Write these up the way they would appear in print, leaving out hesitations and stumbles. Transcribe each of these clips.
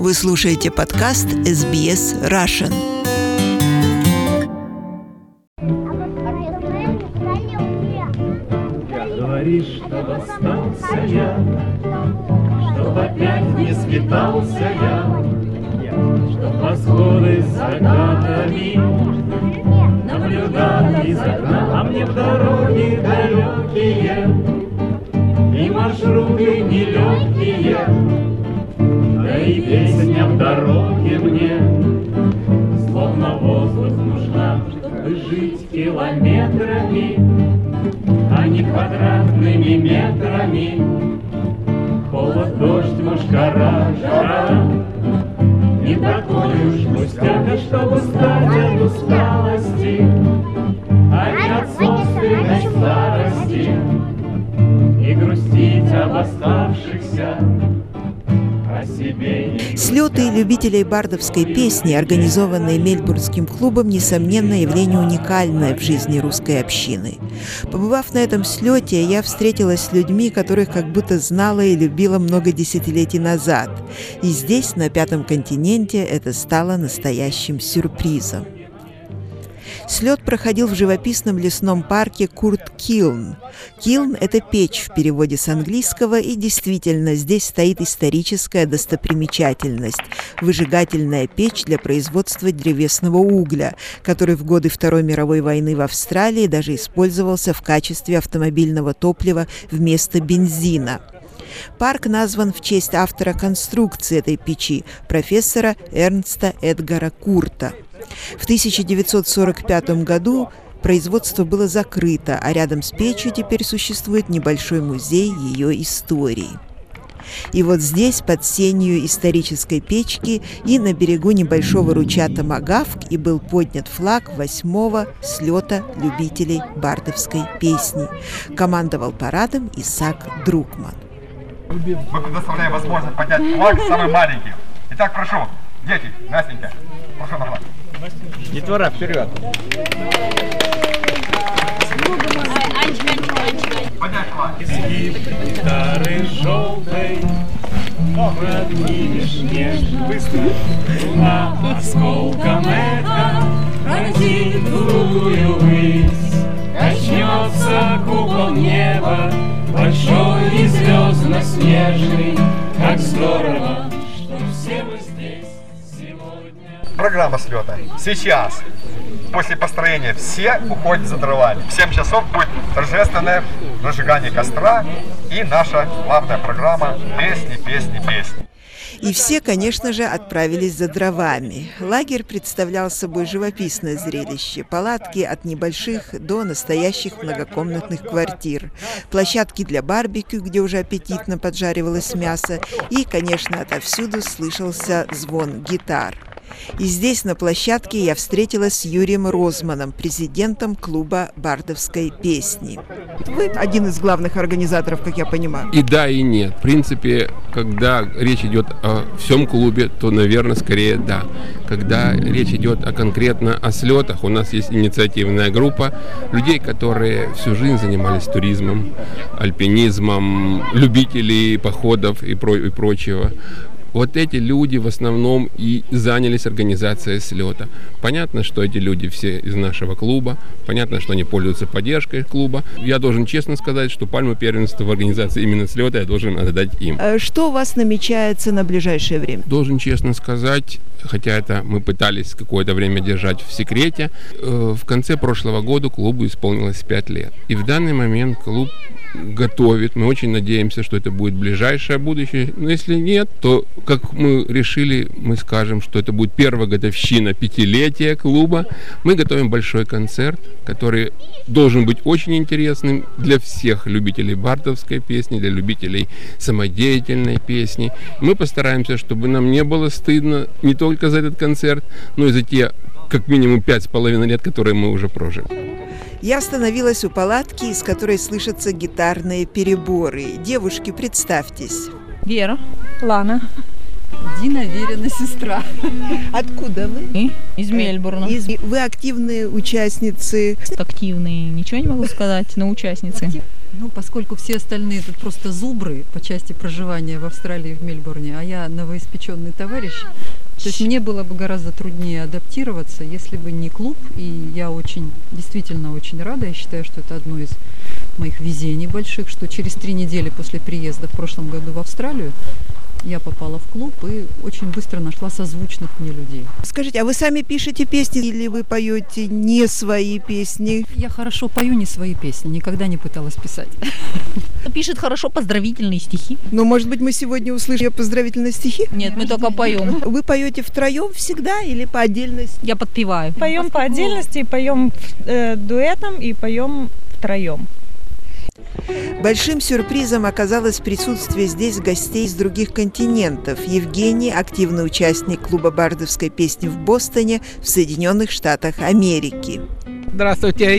Вы слушаете подкаст SBS Russian. Говоришь, что остался я, чтоб опять не скитался я, чтоб восходы с закатами наблюдать из окна, а мне в дороге далекие и маршруты нелегкие, да и песня в дороге мне словно воздух нужна, чтобы жить километрами, а не квадратными метрами. Холод, дождь, мошкара, жара, не такой уж пустяк, чтобы устать от усталости, а не от собственной старости, и грустить об оставшихся, о себе. Слеты любителей бардовской песни, организованные Мельбурнским клубом, несомненно, явление уникальное в жизни русской общины. Побывав на этом слете, я встретилась с людьми, которых как будто знала и любила много десятилетий назад. И здесь, на Пятом континенте, это стало настоящим сюрпризом. Слет проходил в живописном лесном парке Курт-Килн. Килн – это печь в переводе с английского, и действительно здесь стоит историческая достопримечательность – выжигательная печь для производства древесного угля, который в годы Второй мировой войны в Австралии даже использовался в качестве автомобильного топлива вместо бензина. Парк назван в честь автора конструкции этой печи, профессора Эрнста Эдгара Курта. В 1945 году производство было закрыто, а рядом с печью теперь существует небольшой музей ее истории. И вот здесь, под сенью исторической печки и на берегу небольшого ручья Томагавк, и был поднят флаг 8-го слета любителей бардовской песни. Командовал парадом Исаак Друкман. Мы предоставляем возможность поднять флаг самым маленьким. Итак, прошу, дети, Настенька, прошу на флаг. Детвора, вперед! Поднять флаг. Изгиб гитары желтой поднимешь нежно, быстро. Луна осколком эхо пронзит глухую высь. Качнется купол неба, большой и звездно-снежный. Как здорово, что все мы здесь сегодня. Программа слета. Сейчас, после построения, все уходят за дровами. В 7 часов будет торжественное разжигание костра и наша главная программа «Песни, песни, песни». И все, конечно же, отправились за дровами. Лагерь представлял собой живописное зрелище. Палатки от небольших до настоящих многокомнатных квартир. Площадки для барбекю, где уже аппетитно поджаривалось мясо. И, конечно, отовсюду слышался звон гитар. И здесь, на площадке, я встретилась с Юрием Розманом, президентом клуба бардовской песни. Вы один из главных организаторов, как я понимаю. И да, и нет. В принципе, когда речь идет о всем клубе, то, наверное, скорее да. Когда речь идет конкретно о слетах, у нас есть инициативная группа людей, которые всю жизнь занимались туризмом, альпинизмом, любителей походов и прочего. Вот эти люди в основном и занялись организацией слета. Понятно, что эти люди все из нашего клуба, понятно, что они пользуются поддержкой клуба. Я должен честно сказать, что пальму первенства в организации именно слета я должен отдать им. Что у вас намечается на ближайшее время? Должен честно сказать, хотя это мы пытались какое-то время держать в секрете, в конце прошлого года клубу исполнилось 5 лет. И в данный момент клуб готовит, мы очень надеемся, что это будет ближайшее будущее, но если нет, то, как мы решили, мы скажем, что это будет первая годовщина 5-летия клуба. Мы готовим большой концерт, который должен быть очень интересным для всех любителей бардовской песни, для любителей самодеятельной песни. Мы постараемся, чтобы нам не было стыдно не только за этот концерт, но и за те, как минимум, 5,5 лет, которые мы уже прожили. Я остановилась у палатки, из которой слышатся гитарные переборы. Девушки, представьтесь. Вера, Лана, Дина, Верина сестра. Откуда вы? Из Мельбурна. Вы активные участницы. Активные, ничего не могу сказать, но участницы. Ну, поскольку все остальные тут просто зубры по части проживания в Австралии, в Мельбурне, а я новоиспеченный товарищ, то есть мне было бы гораздо труднее адаптироваться, если бы не клуб. И я действительно очень рада. Я считаю, что это одно из моих везений больших, что через 3 недели после приезда в прошлом году в Австралию я попала в клуб и очень быстро нашла созвучных мне людей. Скажите, а вы сами пишете песни или вы поете не свои песни? Я хорошо пою не свои песни, никогда не пыталась писать. Пишет хорошо поздравительные стихи. Но, может быть, мы сегодня услышим ее поздравительные стихи? Нет, мы только поем. Вы поете втроем всегда или по отдельности? Я подпеваю. Поем по отдельности, поем дуэтом и поем втроем. Большим сюрпризом оказалось присутствие здесь гостей из других континентов. Евгений – активный участник клуба бардовской песни в Бостоне, в Соединенных Штатах Америки. Здравствуйте,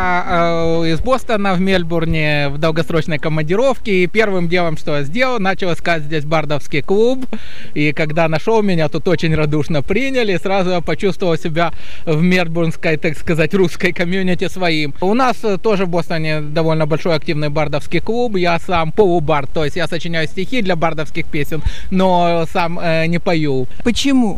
я из Бостона в Мельбурне в долгосрочной командировке. И первым делом, что я сделал, начал искать здесь бардовский клуб. И когда нашел меня, тут очень радушно приняли. Сразу я почувствовал себя в мельбурнской, так сказать, русской комьюнити своим. У нас тоже в Бостоне довольно большой активный бардовский клуб. Я сам полубард, то есть я сочиняю стихи для бардовских песен, но сам не пою. Почему?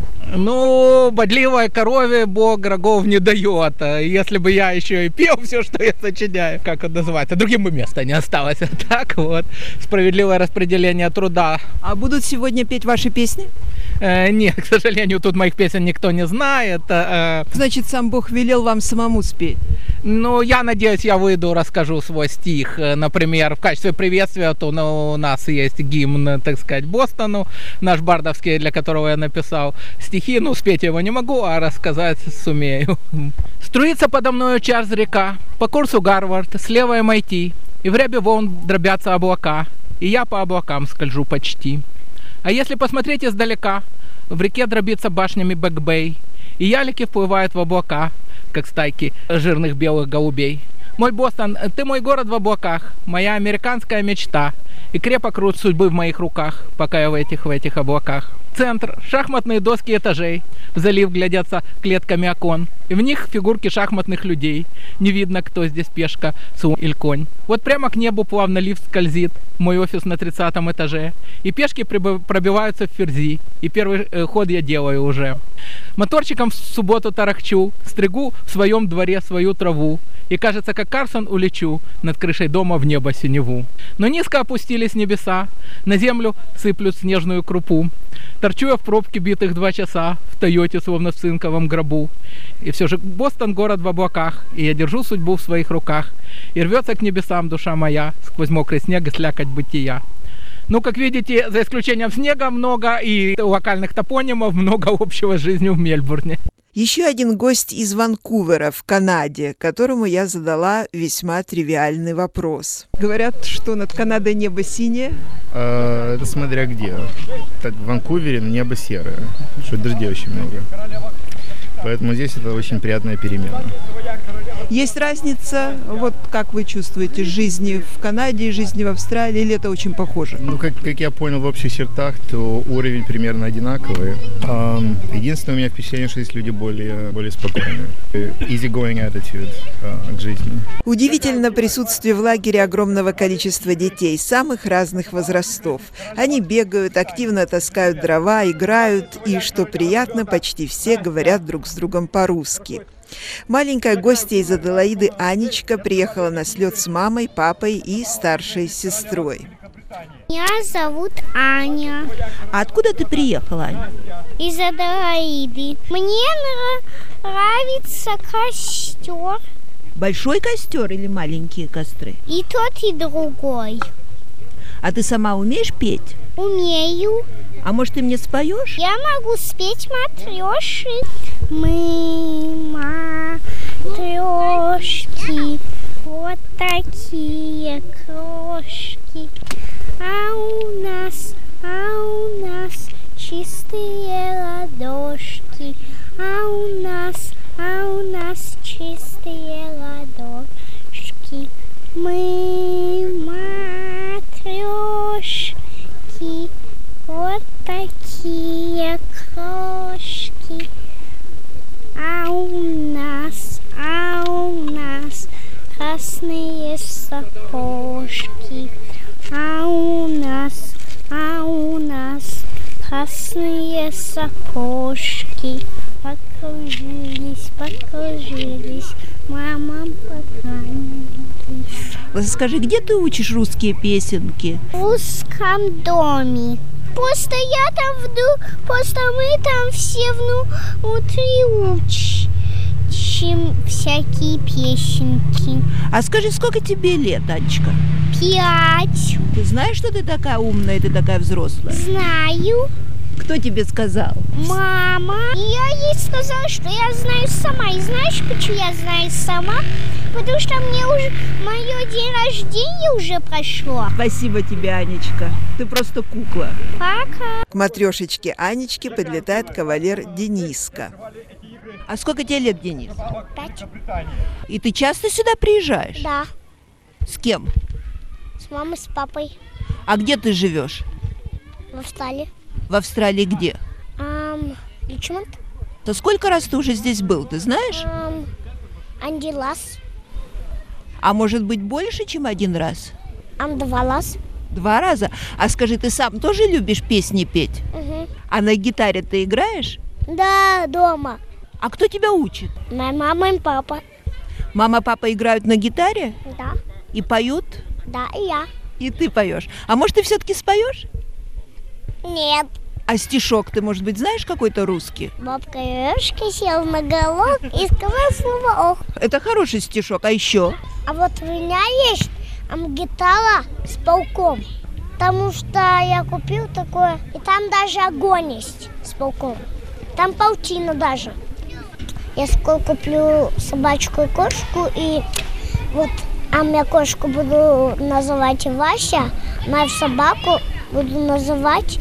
Ну, бодливой корове Бог рогов не дает. Если бы я еще и пел все, что я сочиняю, как это называется, другим бы места не осталось. Так вот, справедливое распределение труда. А будут сегодня петь ваши песни? Нет, к сожалению, тут моих песен никто не знает. Значит, сам Бог велел вам самому спеть? Ну, я надеюсь, я выйду, расскажу свой стих. Например, в качестве приветствия то у нас есть гимн, так сказать, Бостону, наш бардовский, для которого я написал стихи. Ну, спеть его не могу, а рассказать сумею. Струится подо мною Чарльз-река, по курсу Гарвард, слева MIT, и в рябе волн дробятся облака, и я по облакам скольжу почти. А если посмотреть издалека, в реке дробится башнями Бэк-Бэй, и ялики вплывают в облака, как стайки жирных белых голубей. Мой Бостон, ты мой город в облаках, моя американская мечта, и крепок руд судьбы в моих руках, пока я в этих облаках. Центр, шахматные доски этажей, в залив глядятся клетками окон, и в них фигурки шахматных людей. Не видно, кто здесь пешка, слон или конь. Вот прямо к небу плавно лифт скользит, мой офис на 30-м этаже, и пешки пробиваются в ферзи, и первый ход я делаю уже. Моторчиком в субботу тарахчу, стригу в своем дворе свою траву, и кажется, как Карсон улечу над крышей дома в небо синеву. Но низко опустились небеса, на землю сыплют снежную крупу. Торчу я в пробке битых 2 часа, в Тойоте, словно в цинковом гробу. И все же Бостон город в облаках, и я держу судьбу в своих руках. И рвется к небесам душа моя, сквозь мокрый снег и слякоть бытия. Ну, как видите, за исключением снега много и локальных топонимов, много общего с жизнью в Мельбурне. Еще один гость из Ванкувера в Канаде, которому я задала весьма тривиальный вопрос. Говорят, что над Канадой небо синее. Это смотря где. Так, в Ванкувере небо серое, что дождей очень много. Поэтому здесь это очень приятная перемена. Есть разница, вот как вы чувствуете, жизни в Канаде и жизни в Австралии, или это очень похоже? Ну, как я понял в общих чертах, то уровень примерно одинаковый. Единственное, у меня впечатление, что здесь люди более спокойные. Easy-going attitude к жизни. Удивительно присутствие в лагере огромного количества детей самых разных возрастов. Они бегают, активно таскают дрова, играют, и, что приятно, почти все говорят друг с другом по-русски. Маленькая гостья из Аделаиды Анечка приехала на слет с мамой, папой и старшей сестрой. Меня зовут Аня. А откуда ты приехала, Аня? Из Аделаиды. Мне нравится костер. Большой костер или маленькие костры? И тот, и другой. А ты сама умеешь петь? Умею. А может, ты мне споешь? Я могу спеть матреши. Мы матрешки, вот такие крошки. А у нас чистые ладошки. А у нас чистые ладошки. Мы матрешки, вот такие крошки. А у нас красные сапожки. красные сапожки. Покружились, покружились, мама покружились. Скажи, где ты учишь русские песенки? В русском доме. Просто я там просто мы там все внутри учим всякие песенки. А скажи, сколько тебе лет, Анечка? 5. Ты знаешь, что ты такая умная, ты такая взрослая? Знаю. Кто тебе сказал? Мама. Я ей сказала, что я знаю сама. И знаешь, почему я знаю сама? Потому что мне уже мое день рождения уже прошло. Спасибо тебе, Анечка. Ты просто кукла. Пока. К матрешечке Анечки подлетает кавалер Дениска. А сколько тебе лет, Денис? 5. И ты часто сюда приезжаешь? Да. С кем? С мамой, с папой. А где ты живешь? В Австралии. В Австралии где? Ричмонд. То сколько раз ты уже здесь был, ты знаешь? Один раз. А может быть больше, чем один раз? 2 раза. 2 раза? А скажи, ты сам тоже любишь песни петь? Угу. А на гитаре ты играешь? Да, дома. А кто тебя учит? Моя мама и папа. Мама, папа играют на гитаре? Да. И поют? Да, и я. И ты поешь. А может, ты все-таки споешь? Нет. А стишок ты, может быть, знаешь какой-то русский? Бабка Ёшка сел на головок и сказал слово «ох». Это хороший стишок, а еще? А вот у меня есть гитара с пауком. Потому что я купил такое, и там даже огонь есть с пауком. Там паутина даже. Я скоро куплю собачку и кошку, и вот, я кошку буду называть Вася, мою собаку буду называть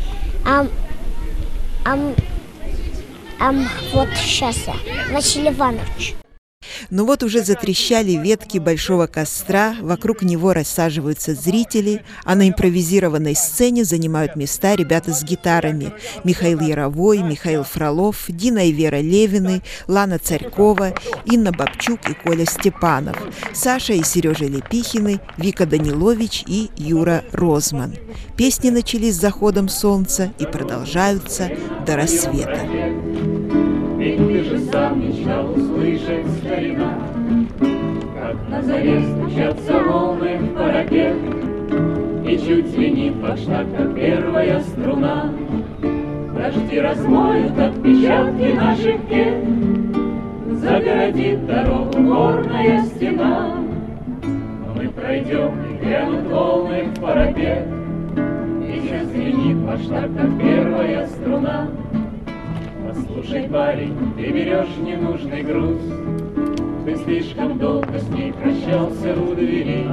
вот сейчас я, Василий Иванович. Ну вот уже затрещали ветки большого костра, вокруг него рассаживаются зрители, а на импровизированной сцене занимают места ребята с гитарами. Михаил Яровой, Михаил Фролов, Дина и Вера Левины, Лана Царькова, Инна Бабчук и Коля Степанов, Саша и Сережа Лепихины, Вика Данилович и Юра Розман. Песни начались с заходом солнца и продолжаются до рассвета. Ведь ты же сам мечтал услышать, старина, как на заре стучатся волны в парапет, и чуть звенит башня, как первая струна. Дожди размоют отпечатки наших пет, загородит дорогу горная стена. Мы пройдем, и грянут волны в парапет, и чуть звенит башня, как первая струна. Послушай, парень, ты берешь ненужный груз, ты слишком долго с ней прощался у двери.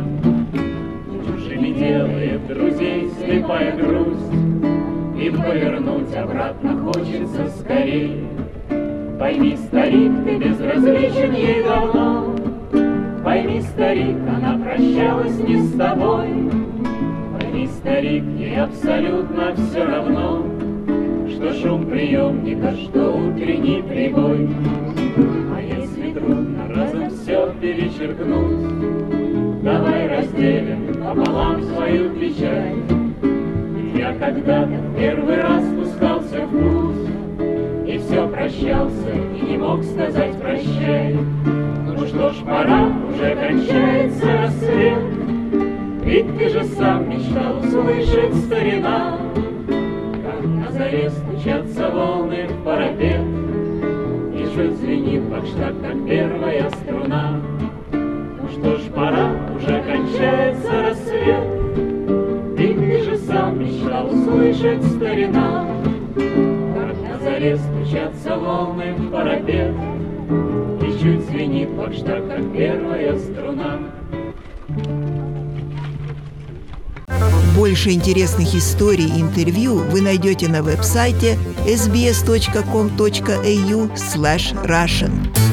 Чужими делает друзей слепая грусть, им повернуть обратно хочется скорей. Пойми, старик, ты безразличен ей давно, пойми, старик, она прощалась не с тобой. Пойми, старик, ей абсолютно все равно, что шум приемника, что утренний прибой. А если трудно разом все перечеркнуть, давай разделим пополам свою печаль. Я когда-то первый раз спускался в путь, и все прощался, и не мог сказать прощай. Ну что ж, пора, уже кончается рассвет, ведь ты же сам мечтал услышать, старина, на заре стучатся волны в парапет, и чуть звенит бакштаг, как первая струна. Ну что ж, пора, уже кончается рассвет, ведь ты же сам мечтал услышать, старина, как на заре стучатся волны в парапет, и чуть звенит бакштаг, как первая струна. Больше интересных историй и интервью вы найдете на веб-сайте sbs.com.au/russian.